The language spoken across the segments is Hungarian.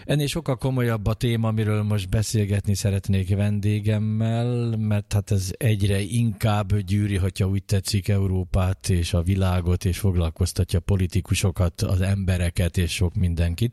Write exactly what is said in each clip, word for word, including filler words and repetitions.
Ennél sokkal komolyabb a téma, amiről most beszélgetni szeretnék vendégemmel, mert hát ez egyre inkább gyűri, hogyha úgy tetszik, Európát és a világot, és foglalkoztatja politikusokat, az embereket és sok mindenkit.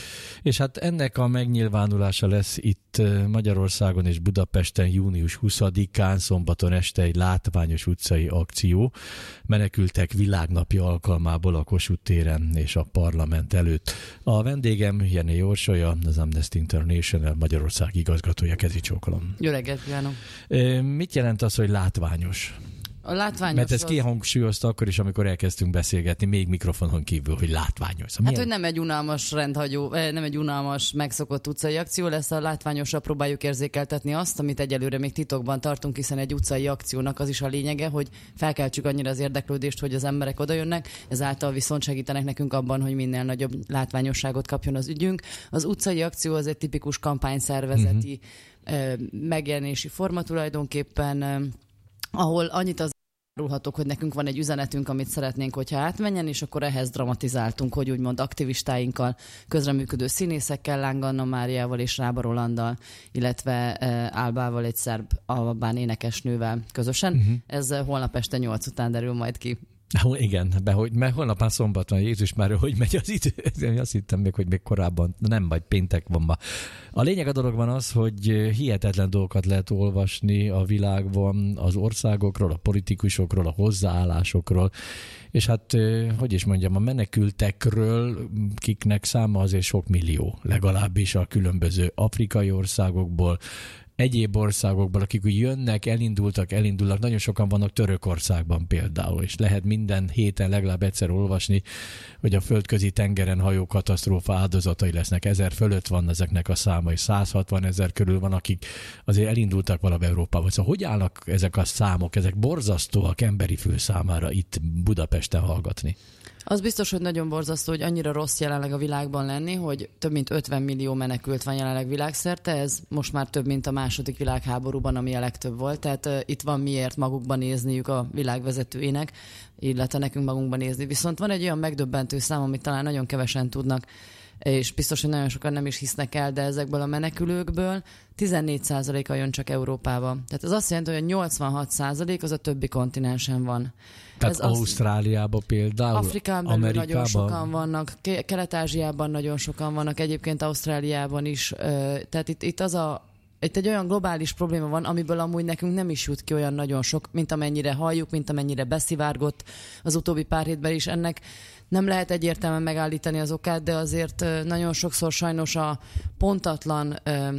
És hát ennek a megnyilvánulása lesz itt Magyarországon és Budapesten június huszadikán, szombaton este egy látványos utcai akció. Menekültek világnapja alkalmából a Kossuth téren és a parlament előtt. A vendégem Jenné Orsolya, az Amnesty International Magyarország igazgatója. Kezi csókolom. Jó reggelt kívánok! Mit jelent az, hogy látványos? A látványos. Mert ezt kihangsúlyozta akkor is, amikor elkezdtünk beszélgetni, még mikrofonon kívül, hogy látványos. Szóval hát, milyen? Hogy nem egy unalmas rendhagyó, nem egy unalmas megszokott utcai akció lesz, a látványosra próbáljuk érzékeltetni azt, amit egyelőre még titokban tartunk, hiszen egy utcai akciónak az is a lényege, hogy felkeltsük annyira az érdeklődést, hogy az emberek odajönnek, ezáltal viszont segítenek nekünk abban, hogy minél nagyobb látványosságot kapjon az ügyünk. Az utcai akció az egy tipikus kampányszervezeti uh-huh. megjelenési forma tulajdonképpen, ahol annyit az árulhatok, hogy nekünk van egy üzenetünk, amit szeretnénk, hogyha átmenjen, és akkor ehhez dramatizáltunk, hogy úgymond aktivistáinkkal, közreműködő színészekkel, Láng Anna Máriával és Rába Rolanddal, illetve e, Álbával, egy szerb albán énekesnővel közösen. Uh-huh. Ez holnap este nyolc után derül majd ki. Igen, be, hogy, mert holnap már szombat van, Jézus már, hogy megy az idő. Én azt hittem még, hogy még korábban, nem, vagy péntek van ma. A lényeg a dologban az, hogy hihetetlen dolgokat lehet olvasni a világban, az országokról, a politikusokról, a hozzáállásokról, és hát, hogy is mondjam, a menekültekről, kiknek száma azért sok millió, legalábbis a különböző afrikai országokból, egyéb országokból, akik úgy jönnek, elindultak, elindulnak, nagyon sokan vannak Törökországban például, és lehet minden héten legalább egyszer olvasni, hogy a földközi tengeren hajó katasztrófa áldozatai lesznek. Ezer fölött van ezeknek a száma, és száz hatvan ezer körül van, akik azért elindultak valami Európába. Szóval hogy állnak ezek a számok? Ezek borzasztóak emberi fül számára itt Budapesten hallgatni. Az biztos, hogy nagyon borzasztó, hogy annyira rossz jelenleg a világban lenni, hogy több mint ötven millió menekült van jelenleg világszerte, ez most már több, mint a második világháborúban, ami a legtöbb volt, tehát uh, itt van miért magukban nézniük a világvezetőinek, illetve nekünk magunkban nézni. Viszont van egy olyan megdöbbentő szám, amit talán nagyon kevesen tudnak, és biztos, hogy nagyon sokan nem is hisznek el, de ezekből a menekülőkből tizennégy százaléka jön csak Európába. Tehát ez azt jelenti, hogy a nyolcvanhat százalék az a többi kontinensen van. Tehát ez Ausztráliában az, például, Afrikán belül Amerikában nagyon sokan vannak, Kelet-Ázsiában nagyon sokan vannak, egyébként Ausztráliában is. Tehát itt, itt az a Itt egy olyan globális probléma van, amiből amúgy nekünk nem is jut ki olyan nagyon sok, mint amennyire halljuk, mint amennyire beszivárgott az utóbbi pár hétben is. Ennek nem lehet egyértelműen megállítani az okát, de azért nagyon sokszor sajnos a pontatlan ö,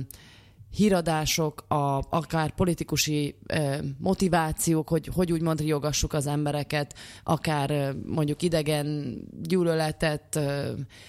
híradások, a, akár politikusi ö, motivációk, hogy, hogy úgymond riogassuk az embereket, akár ö, mondjuk idegen gyűlöletet, ö,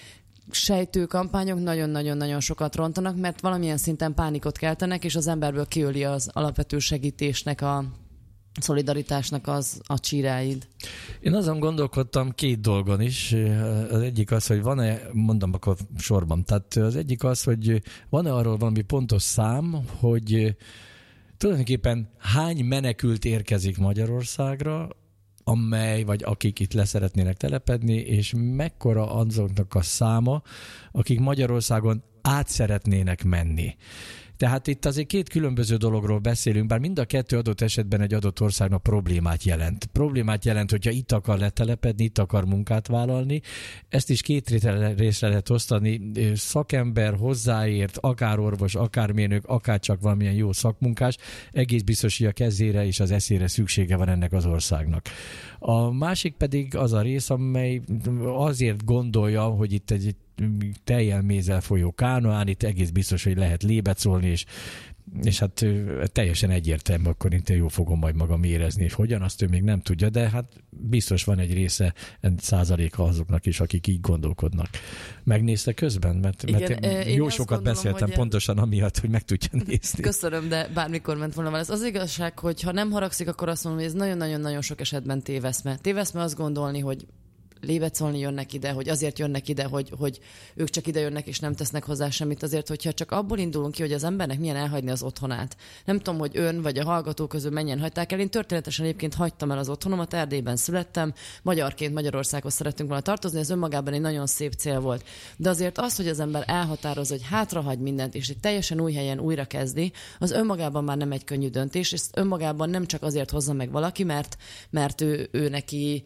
sejtő kampányok nagyon-nagyon-nagyon sokat rontanak, mert valamilyen szinten pánikot keltenek, és az emberből kiöli az alapvető segítésnek, a szolidaritásnak az a csíráid. Én azon gondolkodtam két dolgon is. Az egyik az, hogy van-e, mondom akkor sorban, tehát az egyik az, hogy van-e arról valami pontos szám, hogy tulajdonképpen hány menekült érkezik Magyarországra, amely, vagy akik itt leszeretnének telepedni, és mekkora azoknak a száma, akik Magyarországon át szeretnének menni. Tehát itt azért két különböző dologról beszélünk, bár mind a kettő adott esetben egy adott országnak problémát jelent. Problémát jelent, hogyha itt akar letelepedni, itt akar munkát vállalni. Ezt is két részre lehet osztani. Szakember, hozzáért, akár orvos, akár mérnök, akár csak valamilyen jó szakmunkás, egész biztos, hogy a kezére és az eszére szüksége van ennek az országnak. A másik pedig az a rész, amely azért gondolja, hogy itt egy tejjel mézzel folyó kánoán, itt egész biztos, hogy lehet lébecolni, és, és hát teljesen egyértelmű, akkor én jó fogom majd magam érezni, és hogyan, azt ő még nem tudja, de hát biztos van egy része, százaléka azoknak is, akik így gondolkodnak. Megnézte közben? Mert, Igen, mert jó sokat gondolom, beszéltem hogy pontosan amiatt, hogy meg tudja nézni. Köszönöm, de bármikor ment volna válasz. Az igazság, hogy ha nem haragszik, akkor azt mondom, hogy ez nagyon-nagyon-nagyon sok esetben téveszme. Téveszme azt gondolni, hogy lébecolni jönnek ide, hogy azért jönnek ide, hogy, hogy ők csak ide jönnek és nem tesznek hozzá semmit, azért, hogyha csak abból indulunk ki, hogy az embernek milyen elhagyni az otthonát. Nem tudom, hogy ön vagy a hallgatók közül mennyien hagyták el. Én történetesen egyébként hagytam el az otthonomat, Erdélyben születtem, magyarként Magyarországhoz szerettünk volna tartozni, ez önmagában egy nagyon szép cél volt. De azért az, hogy az ember elhatározza, hogy hátrahagy mindent, és egy teljesen új helyen újra kezdi, az önmagában már nem egy könnyű döntés, és önmagában nem csak azért hozza meg valaki, mert, mert ő, ő neki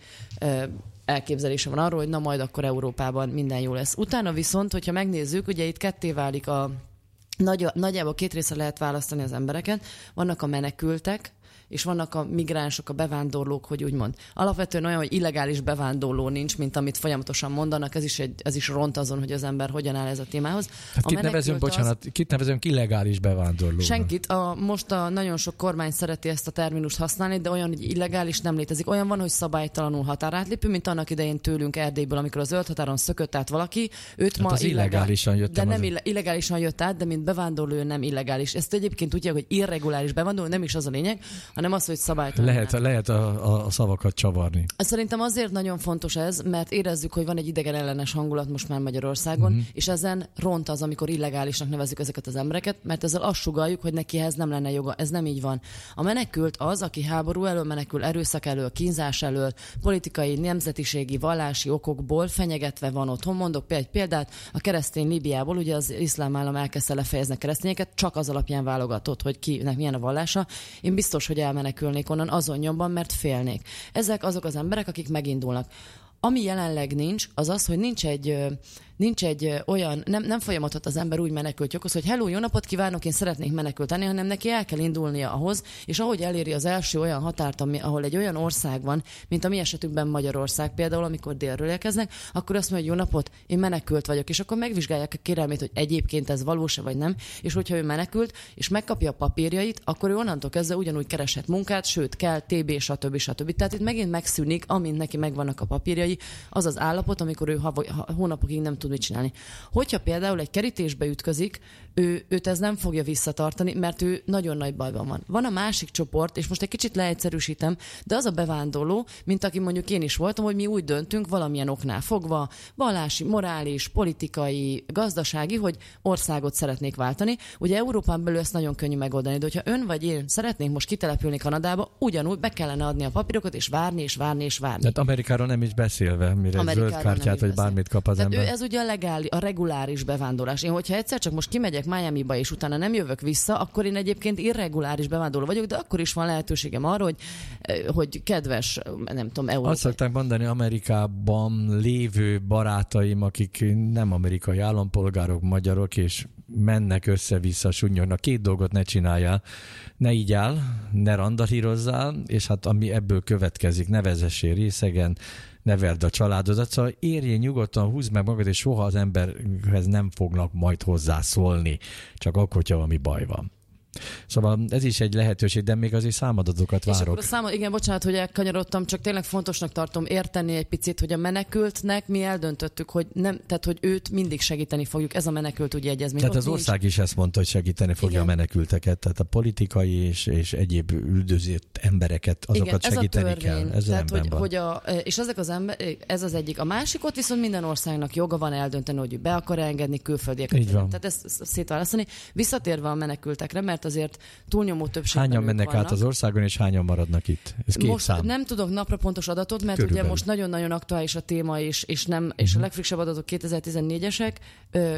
elképzelése van arról, hogy na majd akkor Európában minden jó lesz. Utána viszont, hogyha megnézzük, ugye itt ketté válik a nagy, nagyjából két részre lehet választani az embereket. Vannak a menekültek, és vannak a migránsok, a bevándorlók, hogy úgy mond. Alapvetően olyan, hogy illegális bevándorló nincs, mint amit folyamatosan mondanak, ez is, egy, ez is ront azon, hogy az ember hogyan áll ez a témához. Hát kit nevezünk, bocsánat, az... kit nevezünk illegális bevándorló? Senkit. A, most a nagyon sok kormány szereti ezt a terminust használni, de olyan, hogy illegális nem létezik. Olyan van, hogy szabálytalanul határátlépő, mint annak idején tőlünk Erdélyből, amikor a zöld határon szökött át valaki, őt hát ma az illegálisan jött. De nem ille- illegálisan jött át, de mint bevándorló nem illegális. Ezt egyébként tudják, hogy irreguláris bevándorló, nem is az a lényeg, hanem az, hogy szabálytalan. Lehet, lehet a, a szavakat csavarni. Szerintem azért nagyon fontos ez, mert érezzük, hogy van egy idegen ellenes hangulat most már Magyarországon, uh-huh. és ezen ront az, amikor illegálisnak nevezzük ezeket az embereket, mert ezzel azt sugalljuk, hogy neki ehhez nem lenne joga. Ez nem így van. A menekült az, aki háború elől menekül, erőszak elől, kínzás elől, politikai, nemzetiségi, vallási okokból fenyegetve van otthon. Mondok egy példát, a keresztény Líbiából, ugye az iszlám állam elkezdte lefejezni keresztényeket, csak az alapján válogatott, hogy kinek milyen a vallása. Én biztos, hogy elmenekülnék onnan azon nyomban, mert félnék. Ezek azok az emberek, akik megindulnak. Ami jelenleg nincs, az az, hogy nincs egy, nincs egy olyan, nem, nem folyamatot az ember úgy menekült okoz, hogy hello, jó napot kívánok, én szeretnék menekülteni, hanem neki el kell indulnia ahhoz, és ahogy eléri az első olyan határt, ami, ahol egy olyan ország van, mint a mi esetünkben Magyarország például, amikor délről érkeznek, akkor azt mondja, hogy jó napot, én menekült vagyok, és akkor megvizsgálják a kérelmét, hogy egyébként ez valós-e vagy nem, és hogyha ő menekült, és megkapja a papírjait, akkor ő onnantól kezdve ugyanúgy kereshet munkát, sőt, kell, té bé, stb. stb. Tehát itt megint megszűnik, amint neki megvannak a papírjai, az az állapot, amikor ő hav- hónapokig nem tud mit csinálni. Hogyha például egy kerítésbe ütközik, ő, őt ez nem fogja visszatartani, mert ő nagyon nagy bajban van. Van a másik csoport, és most egy kicsit leegyszerűsítem, de az a bevándorló, mint aki mondjuk én is voltam, hogy mi úgy döntünk valamilyen oknál fogva, vallási, morális, politikai, gazdasági, hogy országot szeretnék váltani. Ugye Európán belül ezt nagyon könnyű megoldani, de hogyha ön vagy én szeretnénk most kitelepülni Kanadába, ugyanúgy be kellene adni a papírokat, és várni, és várni, és várni. Tehát Amerikáról nem is beszélve, mire zöld kártyát, vagy bármit kap az Tehát ember. Ő, ez ugye a, legális, a reguláris bevándorlás. Én, hogyha egyszer csak most kimegyek Miamiba, és utána nem jövök vissza, akkor én egyébként irreguláris bevándorló vagyok, de akkor is van lehetőségem arra, hogy, hogy kedves, nem tudom, Európa. Azt szokták mondani, Amerikában lévő barátaim, akik nem amerikai állampolgárok, magyarok, és mennek össze-vissza, sunnyognak. Két dolgot ne csináljál. Ne így áll, ne randalírozzál, és hát ami ebből következik, ne vezessél részegen, neveld a családodat, szóval érjél nyugodtan, húzd meg magad, és soha az emberhez nem fognak majd hozzászólni, csak akkor, hogyha valami baj van. Szóval ez is egy lehetőség, de még azért számadatokat várok. És akkor a számad, igen, bocsánat, hogy elkanyarodtam, csak tényleg fontosnak tartom érteni egy picit, hogy a menekültnek mi eldöntöttük, hogy nem, tehát hogy őt mindig segíteni fogjuk. Ez a menekült ugye egyezmény. Tehát az ország is ezt mondta, hogy segíteni fogja igen. a menekülteket, tehát a politikai és, és egyéb üldözött embereket, azokat igen, segíteni ez kell. Ez tehát, hogy, hogy a, és ezek az ember, ez az egyik. A másikot viszont minden országnak joga van eldönteni, hogy be akar engedni külföldieket. Tehát ezt, ezt szétválasztani. Visszatérve a menekültekre, mert azért túlnyomó többségben hányan mennek vannak. át az országon, és hányan maradnak itt? Ez két most szám. Nem tudok napra pontos adatot, mert Körülbelül. ugye most nagyon-nagyon aktuális a téma, és, és, nem, uh-huh. és a legfrissebb adatok kétezer-tizennégyesek. Ö,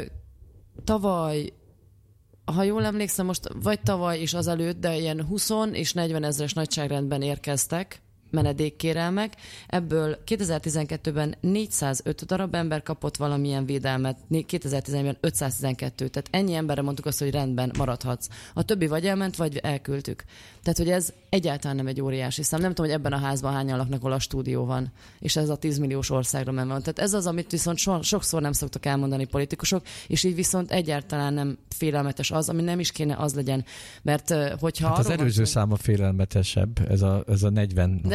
tavaly, ha jól emlékszem, most vagy tavaly és azelőtt, de ilyen húsz és negyven ezres nagyságrendben érkeztek menedékkérelmek. Ebből kétezer-tizenkettőben négyszázöt darab ember kapott valamilyen védelmet, kétezer-tizenegyben ötszáztizenkettő. Tehát ennyi emberre mondtuk azt, hogy rendben maradhatsz. A többi vagy elment, vagy elküldtük. Tehát, hogy ez egyáltalán nem egy óriási szám. Nem tudom, hogy ebben a házban hányan laknak, ahol a stúdió van, és ez a tízmilliós országra menve van. Tehát ez az, amit viszont so- sokszor nem szoktak elmondani politikusok, és így viszont egyáltalán nem félelmetes az, ami nem is kéne az legyen. Mert hogyha hát az előző szám a félelmetesebb, ez a, ez a negyven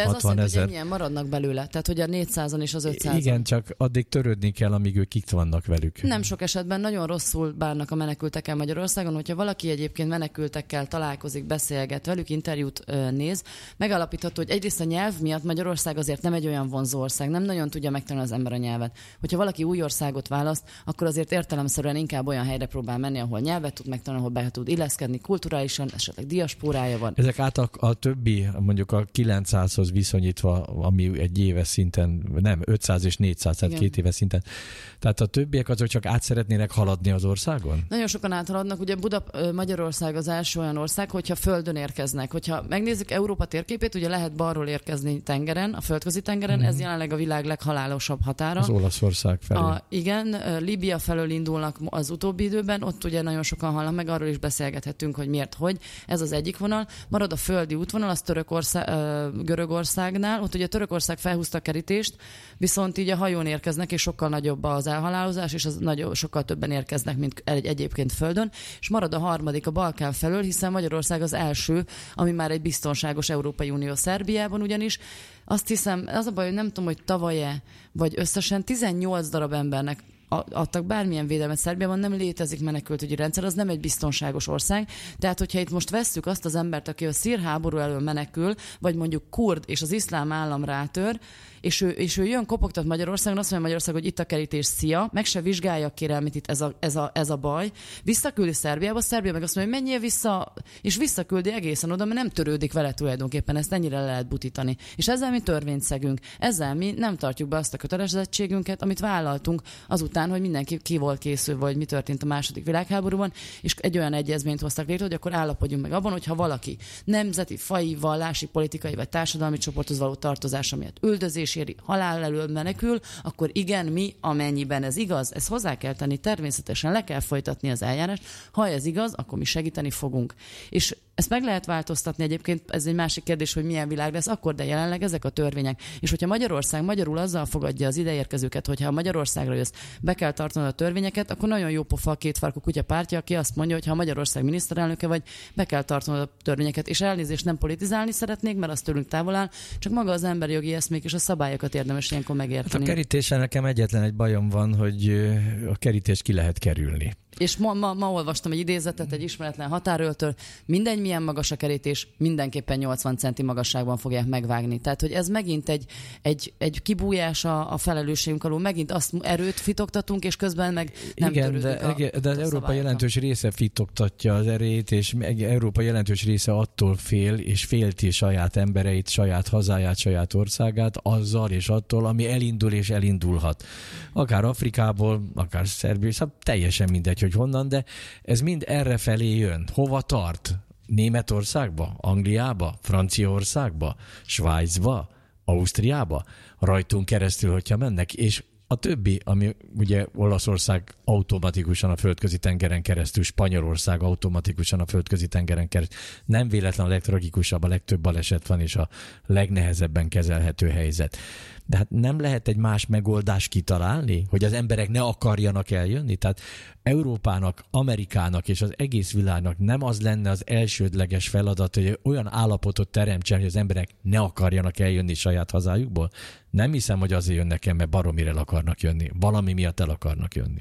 hatvan ezer. hogy ennyien maradnak belőle, tehát hogy a négyszázan és az ötszázan. Igen, csak addig törődni kell, amíg ők itt vannak velük. Nem sok esetben nagyon rosszul bánnak a menekültekkel Magyarországon, hogyha valaki egyébként menekültekkel találkozik, beszélget velük, interjút ö, néz, megállapítható, hogy egyrészt a nyelv miatt Magyarország azért nem egy olyan vonzó ország, nem nagyon tudja megtanulni az ember a nyelvet. Hogyha valaki új országot választ, akkor azért értelemszerűen inkább olyan helyre próbál menni, ahol nyelvet tud megtanulni, ahol be tud illeszkedni kulturálisan, esetleg diaszpórája van. Ezek át a, a többi, mondjuk a kilencszázhoz viszonyítva, ami egy éves szinten, nem, ötszáz és négyszáz, tehát két éves szinten. Tehát a többiek azok csak át szeretnének haladni az országon? Nagyon sokan áthaladnak. Ugye Budap- Magyarország az első olyan ország, hogyha földön érkeznek. Hogyha megnézzük Európa térképét, ugye lehet balról érkezni tengeren, a földközi tengeren, mm-hmm. ez jelenleg a világ leghalálosabb határa. Az Olaszország felé. A, igen, Líbia felől indulnak az utóbbi időben, ott ugye nagyon sokan halnak meg, arról is beszélgethetünk, hogy miért, hogy. Ez az egyik vonal. Marad a földi útvonal, az Törökország, Görögországnál. Ott ugye Törökország felhúzta a kerítést, viszont így a hajón érkeznek, és sokkal nagyobb az elhalálozás, és az nagyon, sokkal többen érkeznek, mint egy, egyébként földön. És marad a harmadik a Balkán felől, hiszen Magyarország az első, ami már egy biztonságos Európai Unió, Szerbiában ugyanis. Azt hiszem, az a baj, hogy nem tudom, hogy tavaly-e, vagy összesen tizennyolc darab embernek adtak bármilyen védelmet Szerbiában, nem létezik menekültügyi rendszer, az nem egy biztonságos ország. Tehát, hogyha itt most vesszük azt az embert, aki a szír háború elől menekül, vagy mondjuk kurd, és az iszlám állam rátör, és ő, és ő jön, kopogtat Magyarországon, azt mondja Magyarország, hogy itt a kerítés, szia, meg se vizsgálja a kérelmét, itt ez a, ez a, ez a baj. Visszaküldi Szerbiába, Szerbia meg azt mondja, hogy menjél vissza, és visszaküldi egészen oda, mert nem törődik vele tulajdonképpen, ezt ennyire le lehet butítani. És ezzel mi törvényt szegünk. Ezzel mi nem tartjuk be azt a kötelezettségünket, amit vállaltunk azután, hogy mindenki ki volt készülve, hogy mi történt a második világháborúban, és egy olyan egyezményt hoztak létre, hogy akkor állapodjunk meg abban, hogyha valaki nemzeti, faji, vallási, politikai vagy társadalmi csoporthoz való tartozása miatt üldözés éri, halál elől menekül, akkor igen, mi, amennyiben ez igaz, ezt hozzá kell tenni, természetesen le kell folytatni az eljárást. Ha ez igaz, akkor mi segíteni fogunk. És ezt meg lehet változtatni egyébként, ez egy másik kérdés, hogy milyen világ lesz akkor, de jelenleg ezek a törvények. És hogyha Magyarország magyarul azzal fogadja az ideérkezőket, hogyha Magyarországra jössz, be kell tartanod a törvényeket, akkor nagyon jó pofa a kétfarkú kutya pártja, aki azt mondja, hogy ha Magyarország miniszterelnöke vagy, be kell tartanod a törvényeket. És elnézést, nem politizálni szeretnék, mert az tőlünk távol áll, csak maga az emberi jogi eszmék és a szabályokat érdemes ilyenkor megérteni. Hát a kerítéssel nekem egyetlen egy bajom van, hogy a kerítést ki lehet kerülni. És ma, ma, ma olvastam egy idézetet egy ismeretlen határőrtől, mindegy milyen magas a kerítés, mindenképpen nyolcvan centi magasságban fogják megvágni. Tehát, hogy ez megint egy, egy, egy kibújás a, a felelősségünk alól, megint azt erőt fitoktatunk, és közben meg nem igen, törődünk de, a, de az Európa jelentős része fitoktatja az erét, és Európa jelentős része attól fél, és félti saját embereit, saját hazáját, saját országát, azzal és attól, ami elindul és elindulhat. Akár Afrikából, akár Szerbia, szóval teljesen mindegy, hogy honnan, de ez mind erre felé jön. Hova tart? Németországba? Angliába? Franciaországba? Svájcba? Ausztriába? Rajtunk keresztül, hogyha mennek, és a többi, ami ugye Olaszország automatikusan a földközi tengeren keresztül, Spanyolország automatikusan a földközi tengeren keresztül. Nem véletlen a legtragikusabb, a legtöbb baleset van, és a legnehezebben kezelhető helyzet. De hát nem lehet egy más megoldást kitalálni, hogy az emberek ne akarjanak eljönni? Tehát Európának, Amerikának és az egész világnak nem az lenne az elsődleges feladat, hogy olyan állapotot teremtsen, hogy az emberek ne akarjanak eljönni saját hazájukból? Nem hiszem, hogy azért jönnek el, mert baromira el akarnak jönni. Valami miatt el akarnak jönni.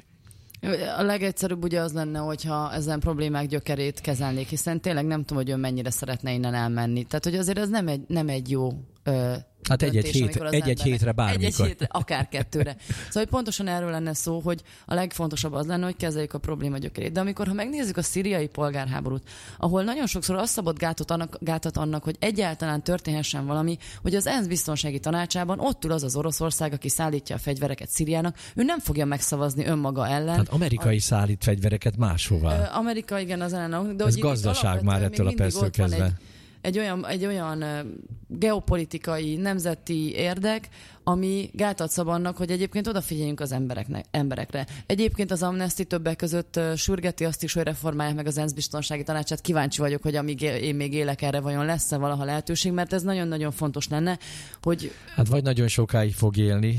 A legegyszerűbb ugye az lenne, hogyha ezen problémák gyökerét kezelnék, hiszen tényleg nem tudom, hogy ön mennyire szeretne innen elmenni. Tehát, hogy azért ez nem egy, nem egy jó ö, Hát egy-egy, hét, egy-egy hétre bármikor. Egy-egy hétre, akár kettőre. Szóval, hogy pontosan erről lenne szó, hogy a legfontosabb az lenne, hogy kezeljük a probléma gyökerét. De amikor, ha megnézzük a szíriai polgárháborút, ahol nagyon sokszor az szabott gátot annak, gátat annak, hogy egyáltalán történhessen valami, hogy az ENSZ biztonsági tanácsában ott ül az az Oroszország, aki szállítja a fegyvereket Szíriának, ő nem fogja megszavazni önmaga ellen. Hát amerikai a... szállít fegyvereket máshová. Amerika, igen, az ellen. De ez gazdaság már ettől a perctől kezdve. Egy olyan, egy olyan geopolitikai, nemzeti érdek, ami gátat szab annak, hogy egyébként odafigyeljünk az embereknek, emberekre. Egyébként az Amnesty többek között sürgeti azt is, hogy reformálják meg az ENSZ biztonsági tanácsát. Kíváncsi vagyok, hogy amíg én még élek erre, vajon lesz-e valaha lehetőség, mert ez nagyon-nagyon fontos lenne, hogy... Hát vagy nagyon sokáig fog élni,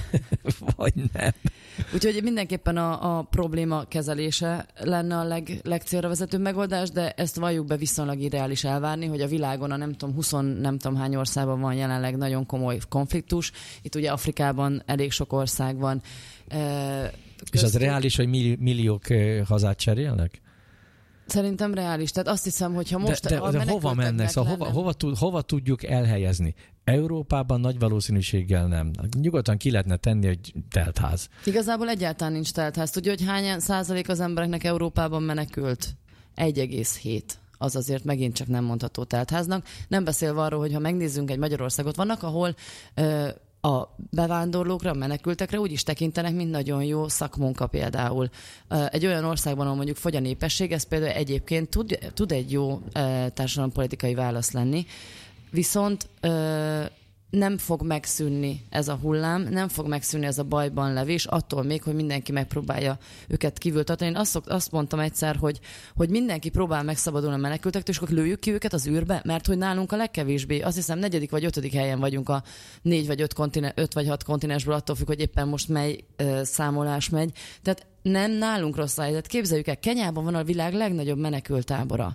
vagy nem. Úgyhogy mindenképpen a, a probléma kezelése lenne a leg, legcélra vezetőbb megoldás, de ezt valljuk be viszonylag irreális elvárni, hogy a világon a nem tudom, húsz nem tudom hány országban van jelenleg nagyon komoly konfliktus. Itt ugye Afrikában elég sok ország van. Köztük... És az reális, hogy milliók hazát cserélnek? Szerintem reális. Tehát azt hiszem, hogyha most... De, de, de hova mennek? Szóval hova, hova, hova tudjuk elhelyezni? Európában nagy valószínűséggel nem. Nyugodtan ki lehetne tenni egy teltház. Igazából egyáltalán nincs teltház. Tudja, hogy hány százalék az embereknek Európában menekült? egy egész hét. Az azért megint csak nem mondható teltháznak. Nem beszélve arról, hogy ha megnézzünk egy Magyarországot, vannak, ahol... Ö, a bevándorlókra, a menekültekre úgy is tekintenek, mint nagyon jó szakmunka például. Egy olyan országban, ahol mondjuk fogy a népesség, ez például egyébként tud, tud egy jó társadalompolitikai válasz lenni, viszont nem fog megszűnni ez a hullám, nem fog megszűnni ez a bajban levés, attól még, hogy mindenki megpróbálja őket kívül tartani. Én azt, szok, azt mondtam egyszer, hogy, hogy mindenki próbál megszabadulni a menekültektől, és akkor lőjük ki őket az űrbe, mert hogy nálunk a legkevésbé, azt hiszem negyedik vagy ötödik helyen vagyunk a négy vagy öt, kontinen, öt vagy hat kontinensből, attól függ, hogy éppen most mely uh, számolás megy. Tehát nem nálunk rossz a helyzet. Képzeljük el, Kenyában van a világ legnagyobb menekülttábora.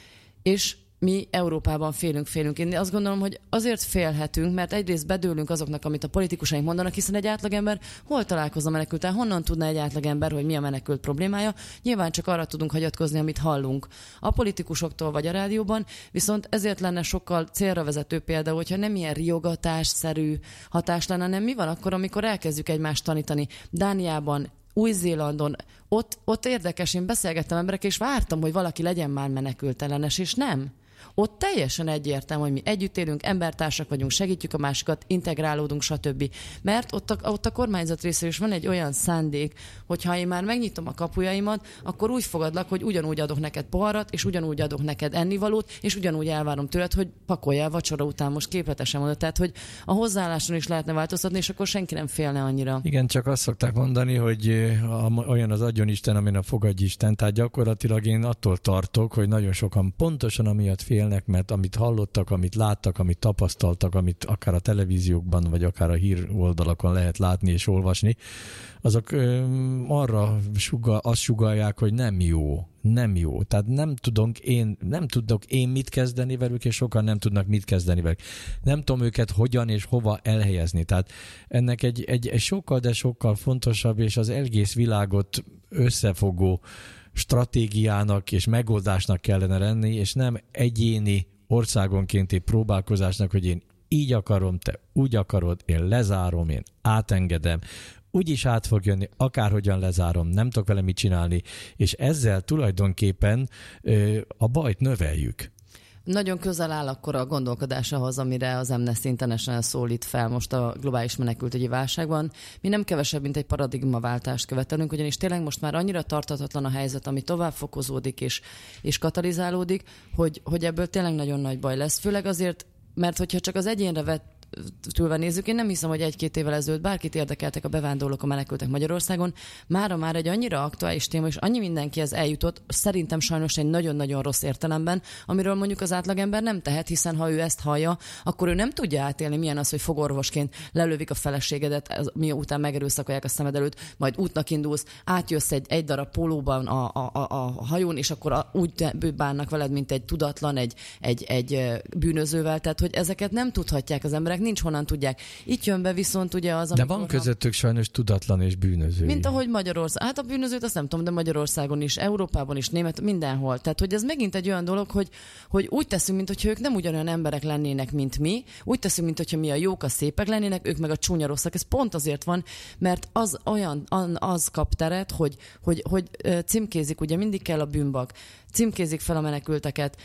És mi Európában félünk, félünk. Én azt gondolom, hogy azért félhetünk, mert egyrészt bedőlünk azoknak, amit a politikusaink mondanak, hiszen egy átlagember hol találkozna menekültel, honnan tudna egy átlagember, hogy mi a menekült problémája. Nyilván csak arra tudunk hagyatkozni, amit hallunk a politikusoktól vagy a rádióban, viszont ezért lenne sokkal célra vezető példa, hogyha nem ilyen riogatásszerű hatás lenne, hanem mi van akkor, amikor elkezdjük egymást tanítani. Dániában, Új-Zélandon, ott, ott érdekes, én beszélgettem emberekkel, és vártam, hogy valaki legyen már menekültellenes, és nem. Ott teljesen egyértelmű, hogy mi együtt élünk, embertársak vagyunk, segítjük a másikat, integrálódunk, stb. Mert ott a, ott a kormányzat részéről is van egy olyan szándék, hogy ha én már megnyitom a kapujaimat, akkor úgy fogadlak, hogy ugyanúgy adok neked poharat, és ugyanúgy adok neked ennivalót, és ugyanúgy elvárom tőled, hogy pakoljál vacsora után, most képletesen mondod. Tehát, hogy a hozzáálláson is lehetne változtatni, és akkor senki nem félne annyira. Igen, csak azt szokták mondani, hogy olyan az adjon Isten, amin a fogadj Isten. Tehát gyakorlatilag én attól tartok, hogy nagyon sokan pontosan amiatt félnek, mert amit hallottak, amit láttak, amit tapasztaltak, amit akár a televíziókban, vagy akár a hír oldalakon lehet látni és olvasni, azok ö, arra sugal, azt sugalják, hogy nem jó, nem jó. Tehát nem tudom én, nem tudok én mit kezdeni velük, és sokan nem tudnak mit kezdeni velük. Nem tudom őket hogyan és hova elhelyezni. Tehát ennek egy, egy, egy sokkal, de sokkal fontosabb, és az egész világot összefogó stratégiának és megoldásnak kellene lenni, és nem egyéni országonkénti próbálkozásnak, hogy én így akarom, te úgy akarod, én lezárom, én átengedem, úgyis át fog jönni, akárhogyan lezárom, nem tudok vele mit csinálni, és ezzel tulajdonképpen ö, a bajt növeljük. Nagyon közel áll akkor a gondolkodásához, amire az Amnesty International szólít fel most a globális menekültügyi válságban. Mi nem kevesebb, mint egy paradigmaváltást követelünk, ugyanis tényleg most már annyira tarthatatlan a helyzet, ami tovább fokozódik és, és katalizálódik, hogy, hogy ebből tényleg nagyon nagy baj lesz. Főleg azért, mert hogyha csak az egyénre vett tőlve nézzük, én nem hiszem, hogy egy-két évvel ezelőtt bárkit érdekeltek a bevándorlók, a menekültek Magyarországon. Mára már egy annyira aktuális téma, és annyi mindenkihez eljutott, szerintem sajnos egy nagyon-nagyon rossz értelemben, amiről mondjuk az átlagember nem tehet, hiszen ha ő ezt hallja, akkor ő nem tudja átélni, milyen az, hogy fogorvosként lelövik a feleségedet, miután megerőszakolják a szemed előtt, majd útnak indulsz, átjössz egy, egy darab pólóban a, a, a, a hajón, és akkor a, úgy bánnak veled, mint egy tudatlan, egy, egy, egy bűnözővel, tehát hogy ezeket nem tudhatják az emberek, nincs honnan tudják. Itt jön be viszont ugye az, de van közöttük sajnos tudatlan és bűnöző. Mint ahogy Magyarország. Hát a bűnözőt azt nem tudom, de Magyarországon is, Európában is, Német, mindenhol. Tehát, hogy ez megint egy olyan dolog, hogy, hogy úgy teszünk, mintha ők nem ugyanolyan emberek lennének, mint mi, úgy teszünk, mintha mi a jók, a szépek lennének, ők meg a csúnya rosszak. Ez pont azért van, mert az olyan, az kap teret, hogy, hogy, hogy címkézik, ugye mindig kell a bűnbak, címkézik fel a menekülteket,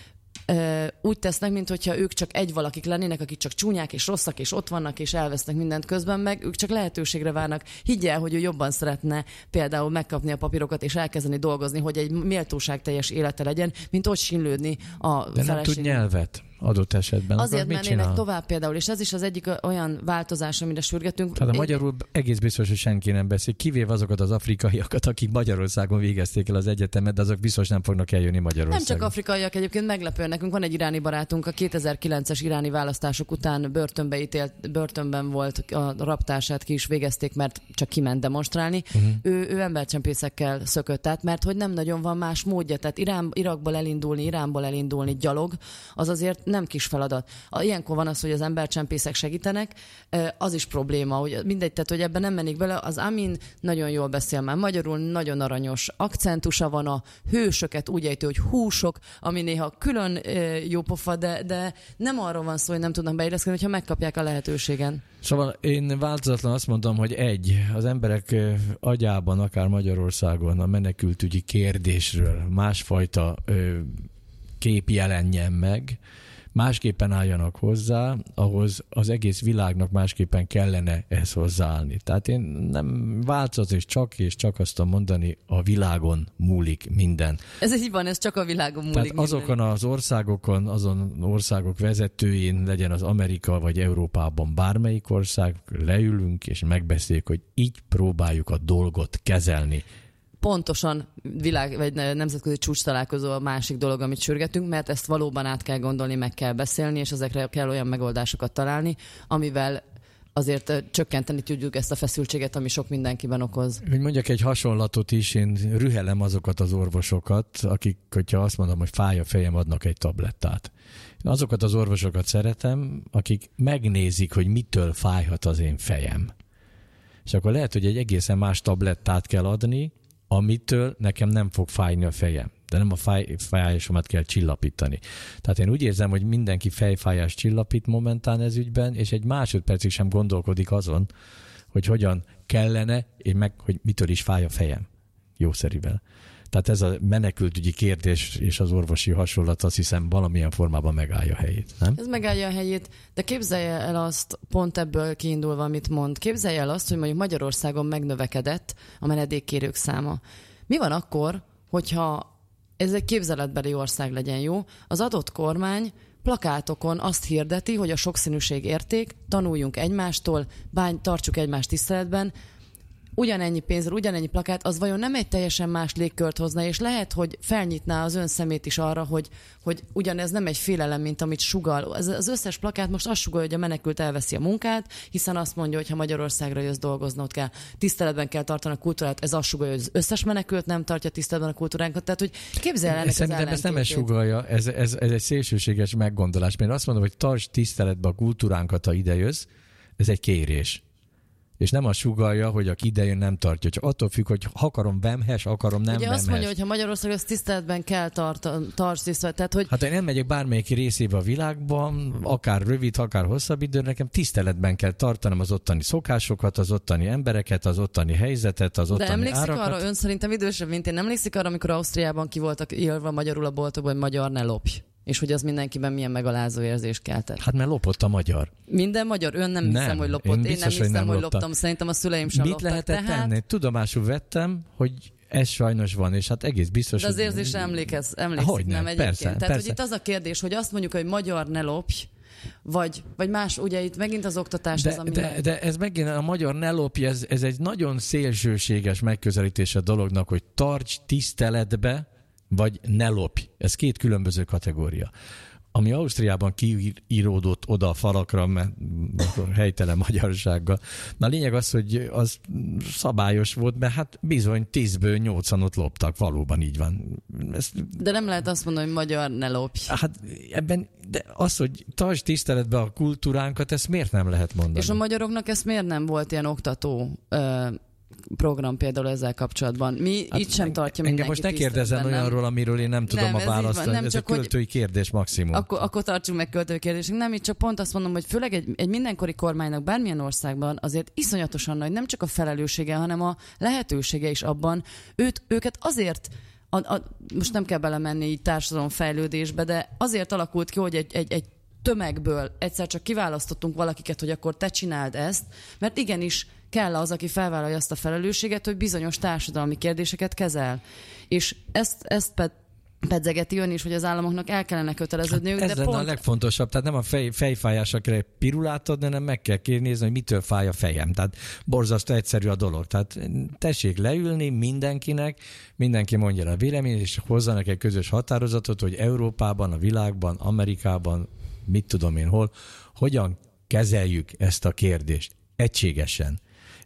úgy tesznek, mintha ők csak egy valakik lennének, akik csak csúnyák és rosszak, és ott vannak, és elvesznek mindent közben, meg ők csak lehetőségre várnak. Higgyel, hogy ő jobban szeretne például megkapni a papírokat, és elkezdeni dolgozni, hogy egy méltóságteljes élete legyen, mint ott sinlődni a de nem tud nyelvet adott esetben. Azért mennének tovább például, és ez is az egyik olyan változás, amire sürgetünk. Tehát a magyarul egész biztos, hogy senki nem beszél, kivéve azokat az afrikaiakat, akik Magyarországon végezték el az egyetemet, de azok biztos nem fognak eljönni Magyarországon. Nem csak afrikaiak, egyébként meglepő, nekünk van egy iráni barátunk, a kétezer-kilences iráni választások után börtönbe ítélt, börtönben volt, a raptását ki is végezték, mert csak kiment demonstrálni. Uh-huh. Ő, ő embercsempészekkel szökött át, mert hogy nem nagyon van más módja, tehát Irán, Irakból elindulni, Iránból elindulni gyalog, az azért nem kis feladat. Ilyenkor van az, hogy az embercsempészek segítenek, az is probléma, hogy mindegy, tehát, hogy ebben nem mennék bele. Az Amin nagyon jól beszél már magyarul, nagyon aranyos akcentusa van, a hősöket úgy ejtő, hogy húsok, ami néha külön jó pofa, de, de nem arról van szó, hogy nem tudnak beilleszkedni, hogyha megkapják a lehetőségen. Szóval én változatlan azt mondom, hogy egy, az emberek agyában, akár Magyarországon a menekültügyi kérdésről másfajta ö, kép jelenjen meg, másképpen álljanak hozzá, ahhoz az egész világnak másképpen kellene ehhez hozzáállni. Tehát én nem változat, és csak és csak azt tudom mondani, a világon múlik minden. Ez így van, ez csak a világon múlik Tehát minden. azokon az országokon, azon országok vezetőin, legyen az Amerika vagy Európában bármelyik ország, leülünk és megbeszéljük, hogy így próbáljuk a dolgot kezelni. Pontosan világ, vagy nemzetközi csúcs találkozó a másik dolog, amit sürgetünk, mert ezt valóban át kell gondolni, meg kell beszélni, és ezekre kell olyan megoldásokat találni, amivel azért csökkenteni tudjuk ezt a feszültséget, ami sok mindenkiben okoz. Hogy mondjak egy hasonlatot is, én rühelem azokat az orvosokat, akik, hogyha azt mondom, hogy fáj a fejem, adnak egy tablettát. Én azokat az orvosokat szeretem, akik megnézik, hogy mitől fájhat az én fejem. És akkor lehet, hogy egy egészen más tablettát kell adni, amitől nekem nem fog fájni a fejem. De nem a fáj, fájásomat kell csillapítani. Tehát én úgy érzem, hogy mindenki fejfájás csillapít momentán ez ügyben, és egy másodpercig sem gondolkodik azon, hogy hogyan kellene, és meg, hogy mitől is fáj a fejem. Jószerivel. Tehát ez a menekültügyi kérdés és az orvosi hasonlat, azt hiszem valamilyen formában megállja a helyét, nem? Ez megállja a helyét, de képzelje el azt, pont ebből kiindulva, amit mond, képzelje el azt, hogy mondjuk Magyarországon megnövekedett a menedékkérők száma. Mi van akkor, hogyha ez egy képzeletbeli ország legyen, jó? Az adott kormány plakátokon azt hirdeti, hogy a sokszínűség érték, tanuljunk egymástól, bány, tartsuk egymást tiszteletben, ugyanennyi pénzre, ugyanennyi plakát, az vajon nem egy teljesen más légkört hozna, és lehet, hogy felnyitná az ön szemét is arra, hogy, hogy ugyanez nem egy félelem, mint amit sugal. Ez, az összes plakát most azt sugalja, hogy a menekült elveszi a munkát, hiszen azt mondja, hogy ha Magyarországra jössz dolgoznod kell, tiszteletben kell tartani a kultúrát, ez azt sugalja, hogy az összes menekült nem tartja tiszteletben a kultúránkat. Tehát, hogy képzelj el ennek az ellentétét. Ez nem ez sugalja, ez, ez, ez egy szélsőséges meggondolás. Én azt mondom, hogy tartsd tiszteletbe a kultúránkat, ha ide jössz, ez egy kérés. És nem azt sugallja, hogy aki idejön nem tartja. Csak attól függ, hogy akarom vemhes, akarom nem Ugye vemhes. azt mondja, hogy ha Magyarország az tiszteletben kell tart, tarts tisztelet. Tehát, hogy... Hát én nem megyek bármelyik részébe a világban, akár rövid, akár hosszabb idő, nekem tiszteletben kell tartanom az ottani szokásokat, az ottani embereket, az ottani helyzetet, az ottani árakat. De emlékszik arra, ön szerintem idősebb, mint én, emlékszik arra, amikor Ausztriában ki voltak írva magyarul a boltokban, hogy magyar ne lopj. És hogy az mindenkiben milyen megalázó érzést keltett. Hát mert lopott a magyar. Minden magyar? Ön nem, nem hiszem, hogy lopott. Én, biztos, én nem hiszem, hogy, nem hogy loptam. Szerintem a szüleim sem Mit loptak. lehetett tehát... tenni? Tudomásul vettem, hogy ez sajnos van, és hát egész biztos, de az hogy... érzésre emlékez, emlékszik, Hogyne, nem egyébként. persze, Tehát, persze. hogy itt az a kérdés, hogy azt mondjuk, hogy magyar ne lopj, vagy, vagy más, ugye itt megint az oktatás de, az, ami... De, de ez megint a magyar ne lopj, ez, ez egy nagyon szélsőséges megközelítés a dolognak, hogy tarts tiszteletbe, vagy ne lopj. Ez két különböző kategória. Ami Ausztriában kiíródott oda a falakra, mert helytelen magyarsággal. Na a lényeg az, hogy az szabályos volt, mert hát bizony tízből nyolcan ott loptak, valóban így van. Ezt... De nem lehet azt mondani, hogy magyar ne lopj. Hát ebben, de az, hogy tartsd tiszteletbe a kultúránkat, ezt miért nem lehet mondani? És a magyaroknak ezt miért nem volt ilyen oktató ö, program például ezzel kapcsolatban? Mi hát itt sem tartja engem mindenki most ne kérdezzen olyanról, amiről én nem tudom nem, a választ. Ez, ez egy költői hogy... kérdés maximum. Akkor, akkor tartsunk meg költői kérdésünk. Nem, itt csak pont azt mondom, hogy főleg egy, egy mindenkori kormánynak bármilyen országban azért iszonyatosan nagy, nem csak a felelőssége, hanem a lehetősége is abban. Őt, őket azért a, a, most nem kell belemenni így társadalomfejlődésbe, de azért alakult ki, hogy egy, egy, egy tömegből egyszer csak kiválasztottunk valakiket, hogy akkor te csináld ezt, mert igenis kell az, aki felvállalja azt a felelősséget, hogy bizonyos társadalmi kérdéseket kezel. És ezt, ezt ped, pedzegeti ön is, hogy az államoknak el kellene köteleződniük. Hát ez de lenne pont... a legfontosabb, tehát nem a fej, fejfájásra kell pirulát adni, hanem meg kell nézni, hogy mitől fáj a fejem. Tehát borzasztó egyszerű a dolog. Tehát tessék leülni mindenkinek, mindenki mondja a véleményét, és hozzanak egy közös határozatot, hogy Európában, a világban, Amerikában, mit tudom én hol, hogyan kezeljük ezt a kérdést egységesen.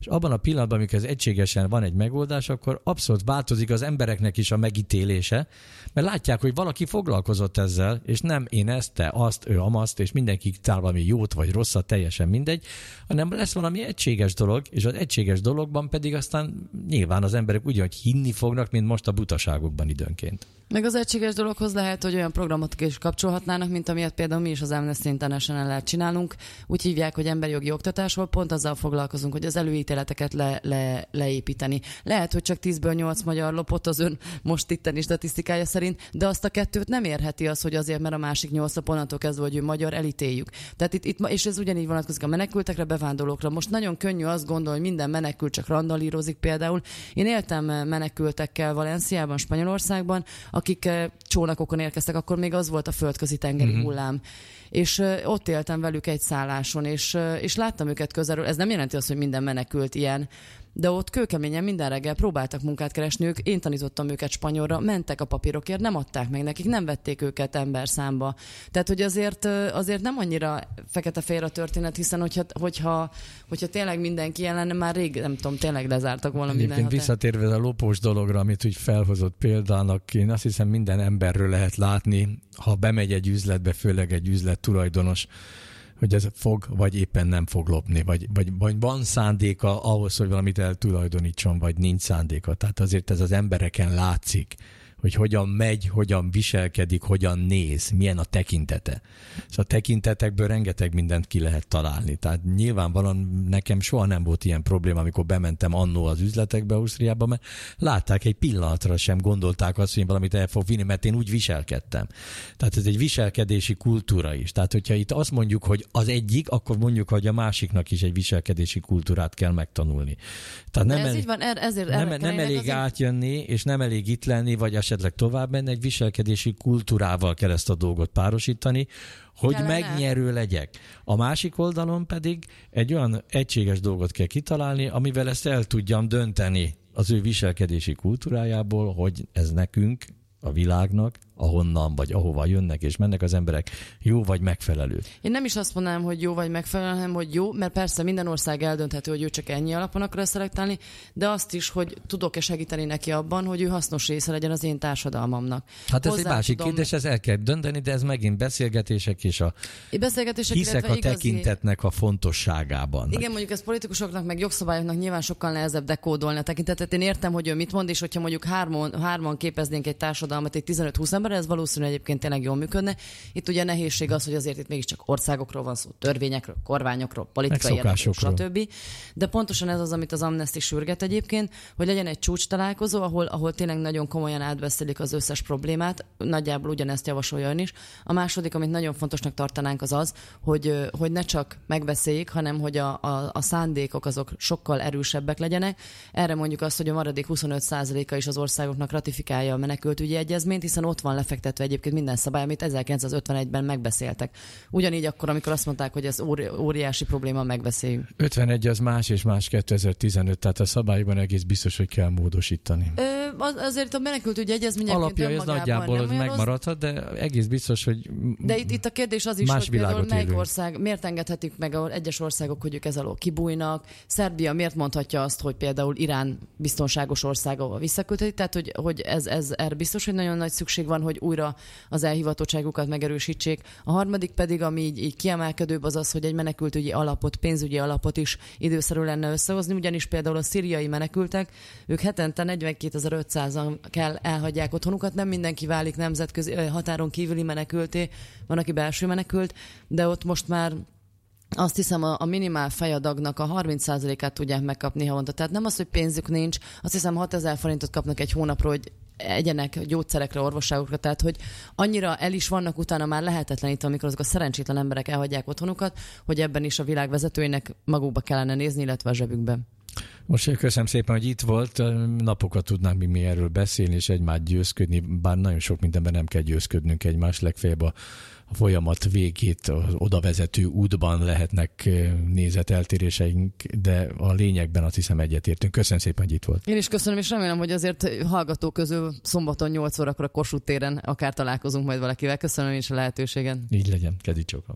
és abban a pillanatban, amikor ez egységesen van egy megoldás, akkor abszolút változik az embereknek is a megítélése, mert látják, hogy valaki foglalkozott ezzel, és nem én ezt, te azt, ő amazt, és mindenki tál valami jót vagy rosszat, teljesen mindegy, hanem lesz valami egységes dolog, és az egységes dologban pedig aztán nyilván az emberek ugyanúgy hinni fognak, mint most a butaságokban időnként. Meg az egységes dologhoz lehet, hogy olyan programot is kapcsolhatnának, mint amilyet például mi is az Amnesty International-el csinálunk. Úgy hívják, hogy emberi jogi oktatás, hol pont azzal foglalkozunk, hogy az előítéleteket le, le, leépíteni. Lehet, hogy csak tízből nyolc magyar lopott az ön most itteni statisztikája szerint, de azt a kettőt nem érheti az, hogy azért, mert a másik nyolc onnantól kezdve, hogy ő magyar, elítéljük. Tehát itt, itt, és ez ugyanígy vonatkozik a menekültekre, bevándorlókra. Most nagyon könnyű azt gondolni, hogy minden menekült csak randalírozik például. Én éltem menekültekkel Valenciában, Spanyolországban, akik csónakokon érkeztek, akkor még az volt a földközi tengeri uh-huh. hullám. És ott éltem velük egy szálláson, és, és láttam őket közelről. Ez nem jelenti azt, hogy minden menekült ilyen, de ott kőkeményen minden reggel próbáltak munkát keresni ők, én tanítottam őket spanyolra, mentek a papírokért, nem adták meg nekik, nem vették őket emberszámba. Tehát, hogy azért, azért nem annyira fekete-fehér a történet, hiszen hogyha, hogyha, hogyha tényleg mindenki jelen, már rég, nem tudom, tényleg lezártak volna minden határ. Visszatérve a lopós dologra, amit úgy felhozott példának, én azt hiszem minden emberről lehet látni, ha bemegy egy üzletbe, főleg egy üzlet tulajdonos, hogy ez fog, vagy éppen nem fog lopni, vagy, vagy, vagy van szándéka ahhoz, hogy valamit eltulajdonítson, vagy nincs szándéka. Tehát azért ez az embereken látszik, hogy hogyan megy, hogyan viselkedik, hogyan néz, milyen a tekintete. Szóval a tekintetekből rengeteg mindent ki lehet találni. Tehát nyilvánvalóan nekem soha nem volt ilyen probléma, amikor bementem annó az üzletekbe Ausztriába, mert látták, egy pillanatra sem gondolták azt, hogy valamit el fog vinni, mert én úgy viselkedtem. Tehát ez egy viselkedési kultúra is. Tehát hogyha itt azt mondjuk, hogy az egyik, akkor mondjuk, hogy a másiknak is egy viselkedési kultúrát kell megtanulni. Tehát nem, ez elég, így van, er, ezért nem, nem elég azért... átjönni, és nem elég itt lenni, vagy esetleg tovább menni, egy viselkedési kultúrával kell ezt a dolgot párosítani, hogy Kellene. megnyerő legyek. A másik oldalon pedig egy olyan egységes dolgot kell kitalálni, amivel ezt el tudjam dönteni az ő viselkedési kultúrájából, hogy ez nekünk, a világnak, ahonnan vagy ahova jönnek és mennek az emberek, jó vagy megfelelő. Én nem is azt mondanám, hogy jó vagy megfelelő, hanem hogy jó, mert persze minden ország eldönthető, hogy ő csak ennyi alapon akar szelektálni, de azt is, hogy tudok-e segíteni neki abban, hogy ő hasznos része legyen az én társadalmamnak. Hát ez Hozzá egy másik tudom... kérdés, ez el kell dönteni, de ez megint beszélgetések és a beszélgetések, hiszek a igazi... tekintetnek a fontosságában. Igen, mondjuk ez politikusoknak, meg jogszabályoknak nyilván sokkal nehezebb dekódolni a tekintetet. Én értem, hogy ő mit mond, és hogyha mondjuk hárman, hárman képeznénk egy társadalmat, egy tizenöt-húsz ember, ez valószínűleg egyébként tényleg jól működne. Itt ugye nehézség az, hogy azért itt mégiscsak országokról van szó, törvényekről, kormányokról, politikai érdekekről, stb. De pontosan ez az, amit az Amnesty sürget egyébként, hogy legyen egy csúcs találkozó, ahol, ahol tényleg nagyon komolyan átbeszélik az összes problémát, nagyjából ugyanezt javasolja ön is. A második, amit nagyon fontosnak tartanánk, az az, hogy, hogy ne csak megbeszéljék, hanem hogy a, a, a szándékok azok sokkal erősebbek legyenek. Erre mondjuk azt, hogy a maradék huszonöt százaléka is az országoknak ratifikálja a menekültügyi egyezményt, hiszen ott van lefektetve egyébként minden szabály, amit ezerkilencszázötvenegyben megbeszéltek. Ugyanígy akkor, amikor azt mondták, hogy ez óri- óriási probléma, megbeszéljük. ötvenegy az más és más kétezer-tizenöt, tehát a szabályban egész biztos, hogy kell módosítani. Ö, az, azért a menekültügyi egyezmény alapja ez nagyjából az megmaradhat, de egész biztos, hogy de itt, itt a kérdés az is, hogy például melyik ország, miért engedhetik meg az egyes országok, hogy ők ez alól kibújnak. Szerbia miért mondhatja azt, hogy például Irán biztonságos ország, ahol visszaküldhetik, tehát hogy, hogy ez, ez erre biztos, hogy nagyon nagy szükség van, hogy újra az elhivatottságukat megerősítsék. A harmadik pedig, ami így, így kiemelkedőbb, az az, hogy egy menekültügyi alapot, pénzügyi alapot is időszerű lenne összehozni, ugyanis például a szíriai menekültek, ők hetente negyvenkétezer-ötszázan kell elhagyják otthonukat, nem mindenki válik nemzetközi határon kívüli menekülté, van, aki belső menekült, de ott most már azt hiszem a, a minimál fejadagnak a harminc százalékát tudják megkapni havonta. Tehát nem az, hogy pénzük nincs, azt hiszem hatezer forintot kapnak egy hónapra, hogy egyenek gyógyszerekre, orvosságokra, tehát hogy annyira el is vannak utána már lehetetlenítve, amikor azok a szerencsétlen emberek elhagyják otthonukat, hogy ebben is a világ vezetőinek magukba kellene nézni, illetve a zsebükbe. Most köszönöm szépen, hogy itt volt. Napokat tudnánk mi, mi erről beszélni és egymást győzködni, bár nagyon sok mindenben nem kell győzködnünk egymást, legfeljebb a a folyamat végét, az oda vezető útban lehetnek nézeteltéréseink, de a lényegben azt hiszem egyetértünk. Köszönöm szépen, hogy itt volt. Én is köszönöm, és remélem, hogy azért hallgatók közül szombaton nyolc órakor a Kossuth téren akár találkozunk majd valakivel. Köszönöm is a lehetőséget. Így legyen, kezi csókom.